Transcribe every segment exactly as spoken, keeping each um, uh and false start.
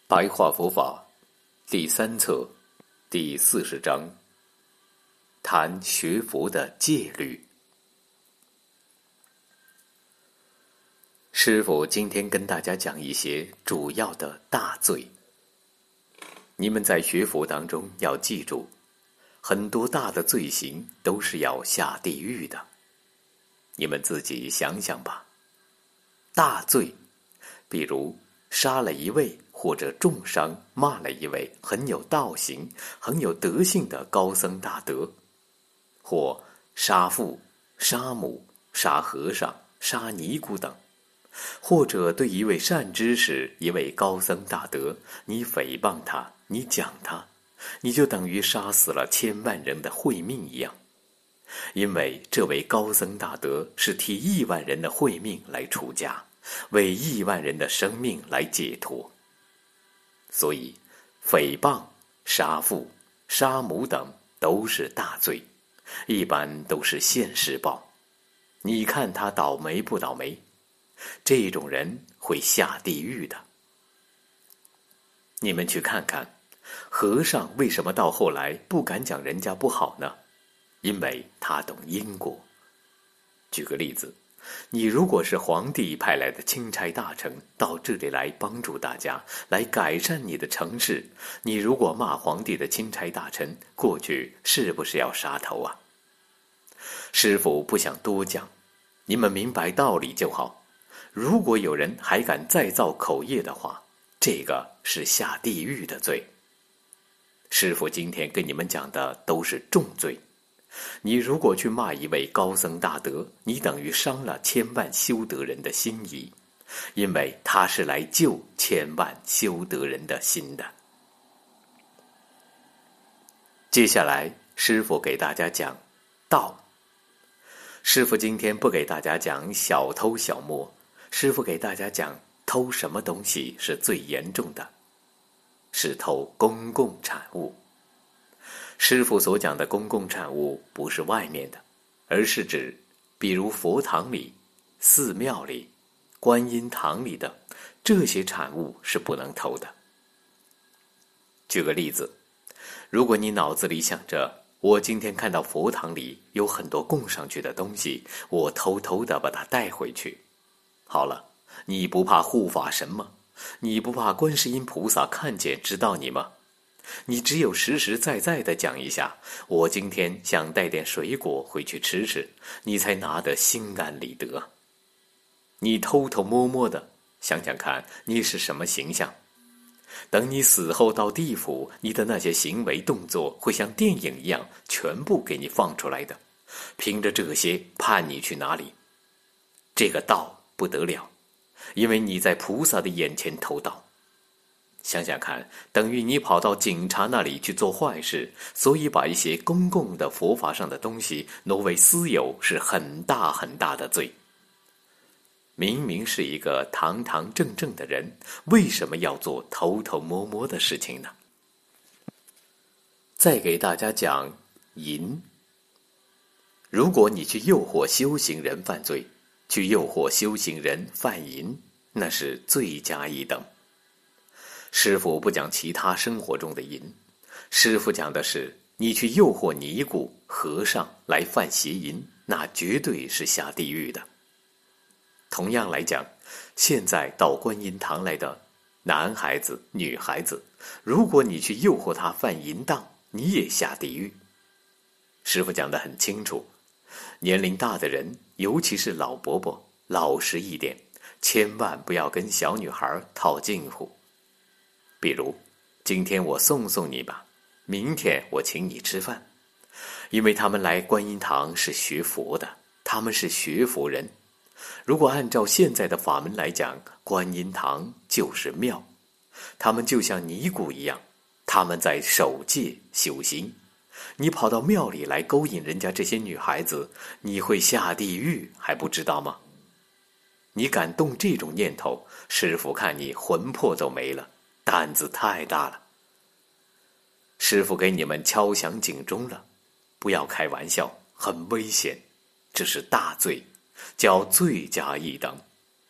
白话佛法第三册第四十章，谈学佛的戒律。师父今天跟大家讲一些主要的大罪。你们在学佛当中要记住，很多大的罪行都是要下地狱的。你们自己想想吧，大罪，比如杀了一位或者重伤骂了一位很有道行很有德性的高僧大德，或杀父杀母杀和尚杀尼姑等，或者对一位善知识一位高僧大德，你诽谤他你讲他，你就等于杀死了千万人的慧命一样。因为这位高僧大德是替亿万人的慧命来出家，为亿万人的生命来解脱。所以诽谤杀父杀母等都是大罪，一般都是现世报。你看他倒霉不倒霉？这种人会下地狱的。你们去看看和尚为什么到后来不敢讲人家不好呢？因为他懂因果。举个例子，你如果是皇帝派来的钦差大臣，到这里来帮助大家，来改善你的城市，你如果骂皇帝的钦差大臣，过去是不是要杀头啊？师父不想多讲，你们明白道理就好。如果有人还敢再造口业的话，这个是下地狱的罪。师父今天跟你们讲的都是重罪。你如果去骂一位高僧大德，你等于伤了千万修德人的心意，因为他是来救千万修德人的心的。接下来师父给大家讲道。师父今天不给大家讲小偷小摸，师父给大家讲偷什么东西是最严重的，是偷公共产物。师父所讲的公共产物不是外面的，而是指比如佛堂里寺庙里观音堂里的这些产物是不能偷的。举个例子，如果你脑子里想着我今天看到佛堂里有很多供上去的东西，我偷偷的把它带回去。好了，你不怕护法神吗？你不怕观世音菩萨看见知道你吗？你只有实实在在的讲一下，我今天想带点水果回去吃吃，你才拿得心安理得。你偷偷摸摸的，想想看你是什么形象。等你死后到地府，你的那些行为动作会像电影一样全部给你放出来的，凭着这些判你去哪里。这个道不得了，因为你在菩萨的眼前偷盗。想想看，等于你跑到警察那里去做坏事，所以把一些公共的佛法上的东西挪为私有是很大很大的罪。明明是一个堂堂正正的人，为什么要做偷偷摸摸的事情呢？再给大家讲淫。如果你去诱惑修行人犯罪，去诱惑修行人犯淫，那是罪加一等。师父不讲其他生活中的淫，师父讲的是你去诱惑尼姑和尚来犯邪淫，那绝对是下地狱的。同样来讲，现在到观音堂来的男孩子女孩子，如果你去诱惑他犯淫荡，你也下地狱。师父讲得很清楚，年龄大的人，尤其是老伯伯，老实一点，千万不要跟小女孩套近乎。比如今天我送送你吧，明天我请你吃饭。因为他们来观音堂是学佛的，他们是学佛人。如果按照现在的法门来讲，观音堂就是庙，他们就像尼姑一样，他们在守戒修行。你跑到庙里来勾引人家这些女孩子，你会下地狱还不知道吗？你敢动这种念头，师父看你魂魄都没了，胆子太大了。师父给你们敲响警钟了，不要开玩笑，很危险，这是大罪，叫罪加一等。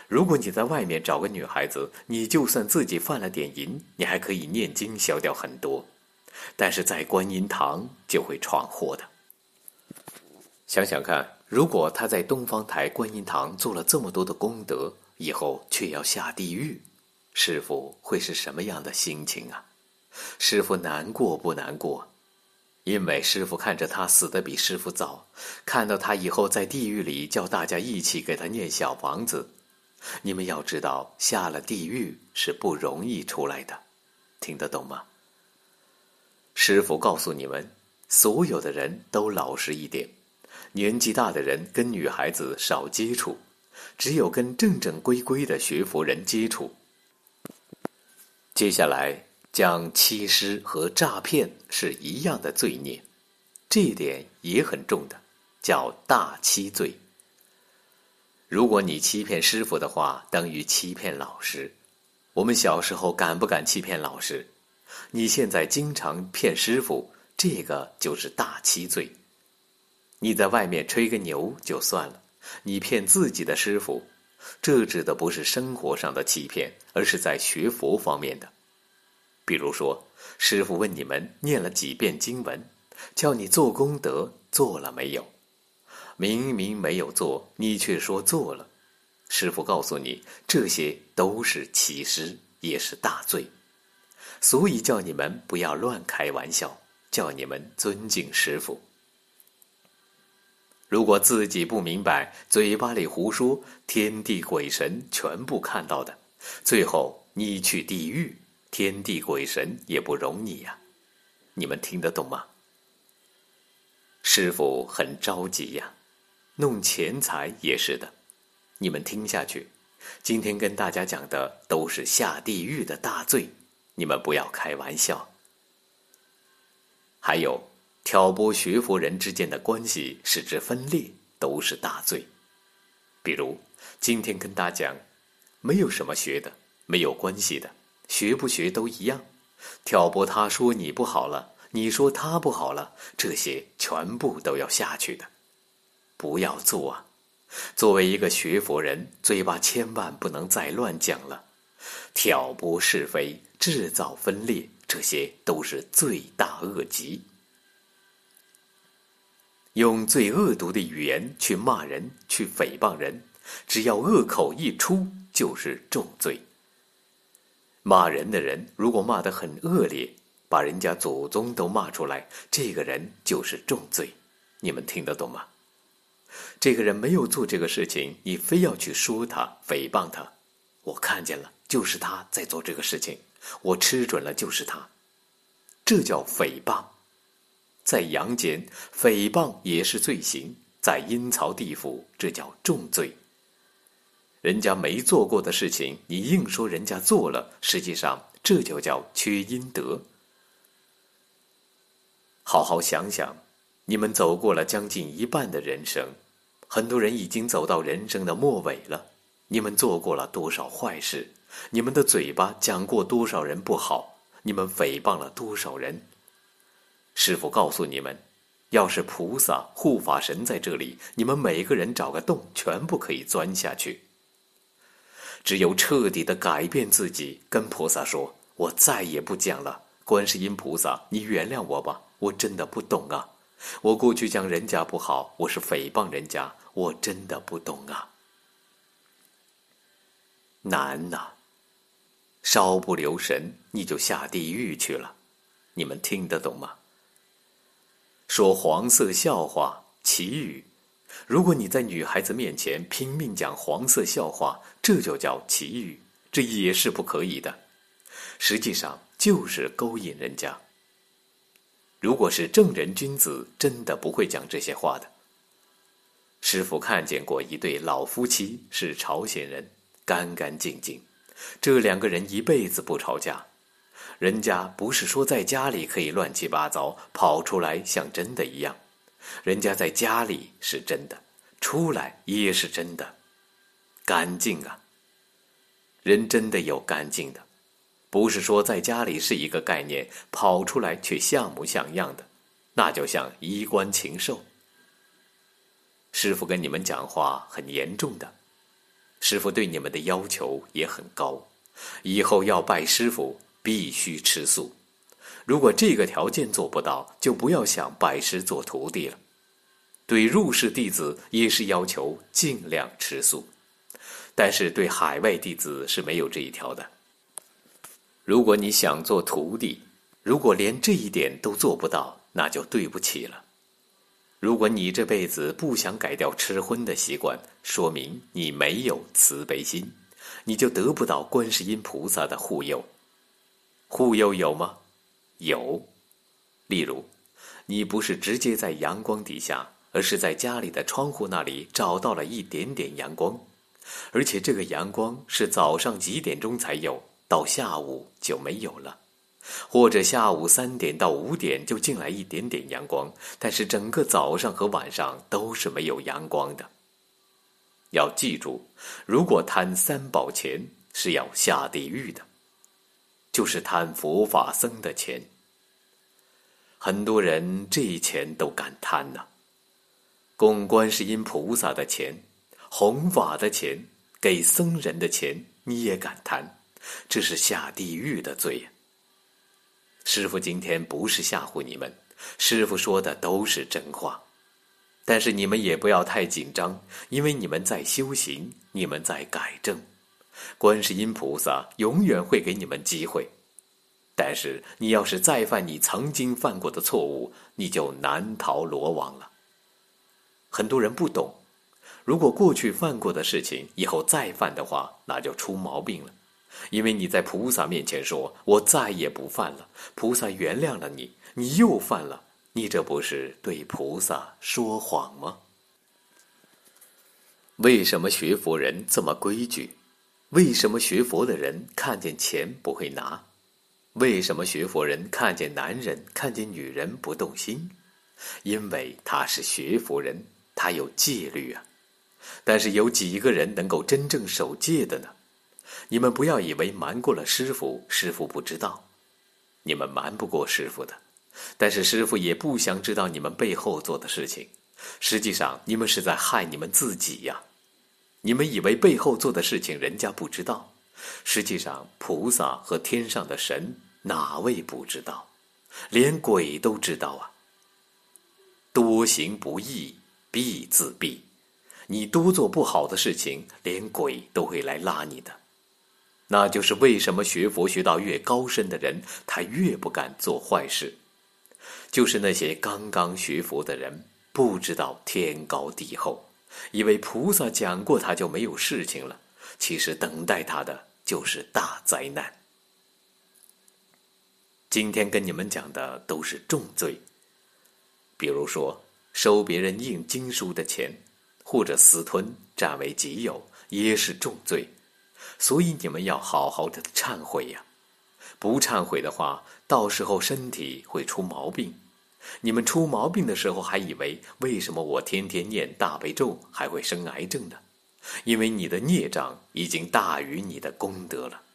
如果你在外面找个女孩子，你就算自己犯了点淫，你还可以念经消掉很多，但是在观音堂就会闯祸的。想想看，如果他在东方台观音堂做了这么多的功德，以后却要下地狱，师父会是什么样的心情啊？师父难过不难过？因为师父看着他死得比师父早，看到他以后在地狱里叫大家一起给他念小房子。你们要知道，下了地狱是不容易出来的，听得懂吗？师父告诉你们，所有的人都老实一点，年纪大的人跟女孩子少接触，只有跟正正规规的学佛人接触。接下来讲欺师和诈骗是一样的罪孽，这一点也很重的，叫大欺罪。如果你欺骗师父的话，等于欺骗老师。我们小时候敢不敢欺骗老师？你现在经常骗师父，这个就是大欺罪。你在外面吹个牛就算了，你骗自己的师父，这指的不是生活上的欺骗，而是在学佛方面的。比如说，师父问你们念了几遍经文，叫你做功德，做了没有？明明没有做，你却说做了。师父告诉你，这些都是欺师，也是大罪。所以叫你们不要乱开玩笑，叫你们尊敬师父。如果自己不明白，嘴巴里胡说，天地鬼神全部看到的，最后你去地狱，天地鬼神也不容你呀、啊。你们听得懂吗？师父很着急呀、啊，弄钱财也是的。你们听下去，今天跟大家讲的都是下地狱的大罪，你们不要开玩笑。还有挑拨学佛人之间的关系，使之分裂，都是大罪。比如今天跟大家讲，没有什么学的，没有关系的，学不学都一样。挑拨他说你不好了，你说他不好了，这些全部都要下去的，不要做啊！作为一个学佛人，嘴巴千万不能再乱讲了。挑拨是非，制造分裂，这些都是罪大恶极。用最恶毒的语言去骂人，去诽谤人，只要恶口一出，就是重罪。骂人的人如果骂得很恶劣，把人家祖宗都骂出来，这个人就是重罪。你们听得懂吗？这个人没有做这个事情，你非要去说他，诽谤他。我看见了，就是他在做这个事情，我吃准了就是他，这叫诽谤。在阳间，诽谤也是罪行，在阴曹地府，这叫重罪。人家没做过的事情，你硬说人家做了，实际上这就叫缺阴德。好好想想，你们走过了将近一半的人生，很多人已经走到人生的末尾了。你们做过了多少坏事？你们的嘴巴讲过多少人不好？你们诽谤了多少人？师父告诉你们，要是菩萨护法神在这里，你们每个人找个洞，全部可以钻下去。只有彻底的改变自己，跟菩萨说，我再也不讲了，观世音菩萨，你原谅我吧，我真的不懂啊。我过去讲人家不好，我是诽谤人家，我真的不懂啊。难呐、啊，稍不留神你就下地狱去了。你们听得懂吗？说黄色笑话、奇语，如果你在女孩子面前拼命讲黄色笑话，这就叫奇语，这也是不可以的。实际上就是勾引人家。如果是正人君子，真的不会讲这些话的。师父看见过一对老夫妻，是朝鲜人，干干净净，这两个人一辈子不吵架。人家不是说在家里可以乱七八糟，跑出来像真的一样，人家在家里是真的，出来也是真的，干净啊！人真的有干净的，不是说在家里是一个概念，跑出来却像模像样的，那就像衣冠禽兽。师父跟你们讲话很严重的， 师傅对你们的要求也很高，以后要拜师傅必须吃素。如果这个条件做不到，就不要想拜师做徒弟了。对入室弟子也是要求尽量吃素，但是对海外弟子是没有这一条的。如果你想做徒弟，如果连这一点都做不到，那就对不起了。如果你这辈子不想改掉吃荤的习惯，说明你没有慈悲心，你就得不到观世音菩萨的护佑。护佑有吗？有。例如，你不是直接在阳光底下，而是在家里的窗户那里找到了一点点阳光，而且这个阳光是早上几点钟才有，到下午就没有了。或者下午三点到五点就进来一点点阳光，但是整个早上和晚上都是没有阳光的。要记住，如果贪三宝钱是要下地狱的，就是贪佛法僧的钱。很多人这钱都敢贪呐、啊，供观世音菩萨的钱、弘法的钱、给僧人的钱，你也敢贪，这是下地狱的罪呀、啊。师父今天不是吓唬你们，师父说的都是真话。但是你们也不要太紧张，因为你们在修行，你们在改正。观世音菩萨永远会给你们机会。但是你要是再犯你曾经犯过的错误，你就难逃罗网了。很多人不懂，如果过去犯过的事情以后再犯的话，那就出毛病了。因为你在菩萨面前说我再也不犯了，菩萨原谅了你，你又犯了，你这不是对菩萨说谎吗？为什么学佛人这么规矩？为什么学佛的人看见钱不会拿？为什么学佛人看见男人看见女人不动心？因为他是学佛人，他有戒律啊。但是有几个人能够真正守戒的呢？你们不要以为瞒过了师父，师父不知道。你们瞒不过师父的，但是师父也不想知道你们背后做的事情。实际上你们是在害你们自己呀。你们以为背后做的事情人家不知道，实际上菩萨和天上的神哪位不知道？连鬼都知道啊。多行不义必自毙，你多做不好的事情，连鬼都会来拉你的。那就是为什么学佛学到越高深的人，他越不敢做坏事。就是那些刚刚学佛的人，不知道天高地厚，以为菩萨讲过他就没有事情了，其实等待他的就是大灾难。今天跟你们讲的都是重罪，比如说收别人印经书的钱，或者私吞占为己有，也是重罪。所以你们要好好的忏悔呀、啊，不忏悔的话，到时候身体会出毛病。你们出毛病的时候还以为为什么我天天念大悲咒还会生癌症呢？因为你的孽障已经大于你的功德了。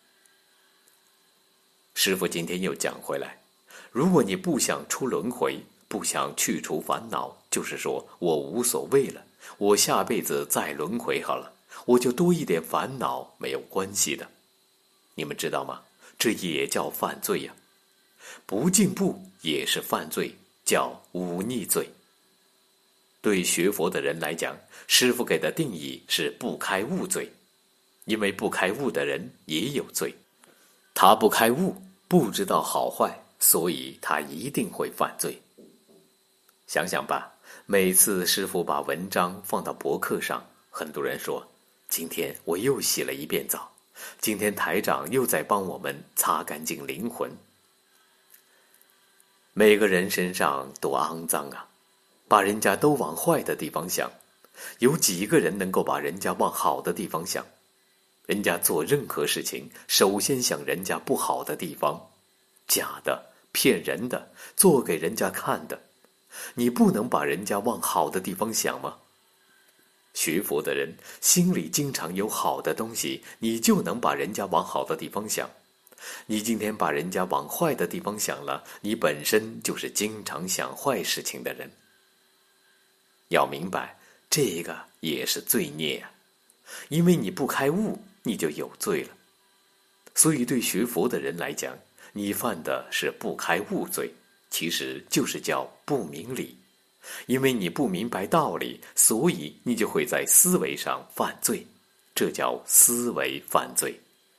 师父今天又讲回来，如果你不想出轮回，不想去除烦恼，就是说我无所谓了，我下辈子再轮回好了，我就多一点烦恼没有关系的。你们知道吗？这也叫犯罪呀、啊！不进步也是犯罪，叫忤逆罪。对学佛的人来讲，师父给的定义是不开悟罪，因为不开悟的人也有罪。他不开悟，不知道好坏，所以他一定会犯罪。想想吧，每次师父把文章放到博客上，很多人说，今天我又洗了一遍澡，今天台长又在帮我们擦干净灵魂。每个人身上都肮脏啊，把人家都往坏的地方想，有几个人能够把人家往好的地方想？人家做任何事情，首先想人家不好的地方，假的、骗人的，做给人家看的。你不能把人家往好的地方想吗？学佛的人心里经常有好的东西，你就能把人家往好的地方想。你今天把人家往坏的地方想了，你本身就是经常想坏事情的人。要明白，这个也是罪孽啊。 因为你不开悟，你就有罪了。所以对学佛的人来讲，你犯的是不开悟罪，其实就是叫不明理。因为你不明白道理，所以你就会在思维上犯罪，这叫思维犯罪。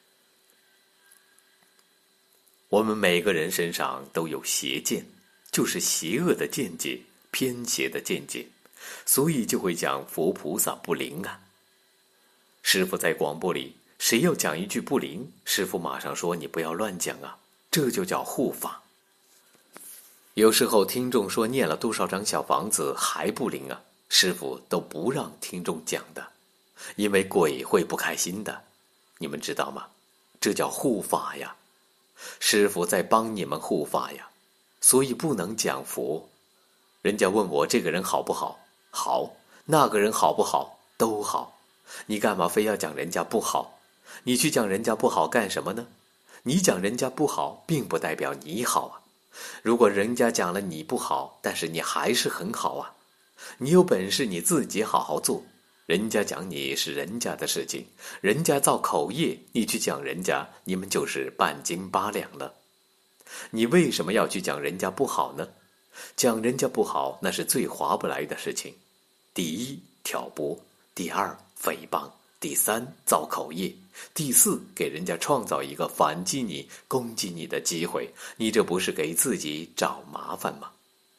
我们每个人身上都有邪见，就是邪恶的见解，偏邪的见解，所以就会讲佛菩萨不灵啊。师父在广播里，谁要讲一句不灵，师父马上说你不要乱讲啊，这就叫护法。有时候听众说念了多少张小房子还不灵啊，师父都不让听众讲的，因为鬼会不开心的，你们知道吗？这叫护法呀，师父在帮你们护法呀，所以不能讲佛。人家问我这个人好不好，好，那个人好不好，都好，你干嘛非要讲人家不好？你去讲人家不好干什么呢？你讲人家不好并不代表你好啊。如果人家讲了你不好，但是你还是很好啊，你有本事你自己好好做，人家讲你是人家的事情，人家造口业，你去讲人家，你们就是半斤八两了。你为什么要去讲人家不好呢？讲人家不好，那是最划不来的事情。第一，挑拨；第二，诽谤；第三，造口业；第四，给人家创造一个反击你、攻击你的机会，你这不是给自己找麻烦吗？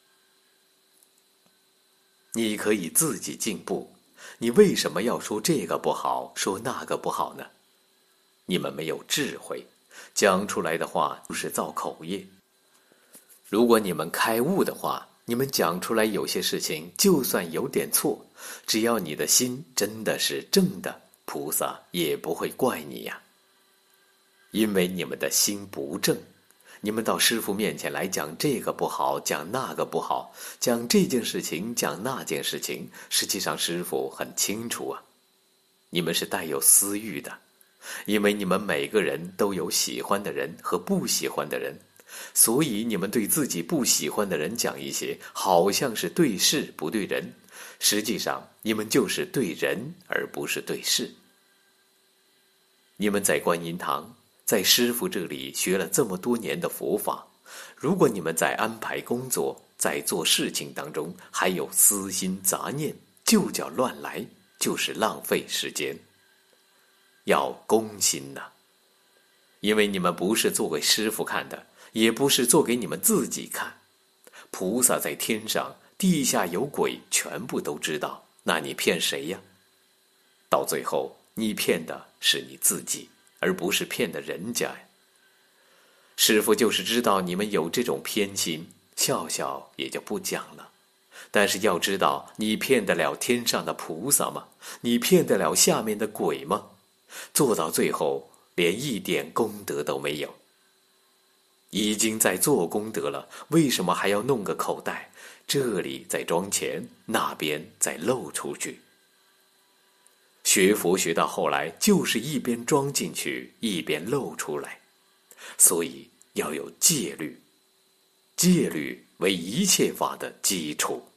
你可以自己进步，你为什么要说这个不好，说那个不好呢？你们没有智慧，讲出来的话就是造口业。如果你们开悟的话，你们讲出来有些事情就算有点错，只要你的心真的是正的，菩萨也不会怪你呀。因为你们的心不正，你们到师父面前来讲这个不好，讲那个不好，讲这件事情，讲那件事情，实际上师父很清楚啊，你们是带有私欲的，因为你们每个人都有喜欢的人和不喜欢的人，所以你们对自己不喜欢的人讲一些好像是对事不对人，实际上你们就是对人而不是对事。你们在观音堂，在师父这里学了这么多年的佛法，如果你们在安排工作，在做事情当中还有私心杂念，就叫乱来，就是浪费时间。要公心呐、啊，因为你们不是做给师父看的，也不是做给你们自己看。菩萨在天上，地下有鬼，全部都知道，那你骗谁呀？到最后你骗的是你自己，而不是骗的人家呀。师父就是知道你们有这种偏心，笑笑也就不讲了。但是要知道，你骗得了天上的菩萨吗？你骗得了下面的鬼吗？做到最后连一点功德都没有。已经在做功德了，为什么还要弄个口袋，这里在装钱，那边再漏出去？学佛学到后来，就是一边装进去，一边漏出来。所以要有戒律，戒律为一切法的基础。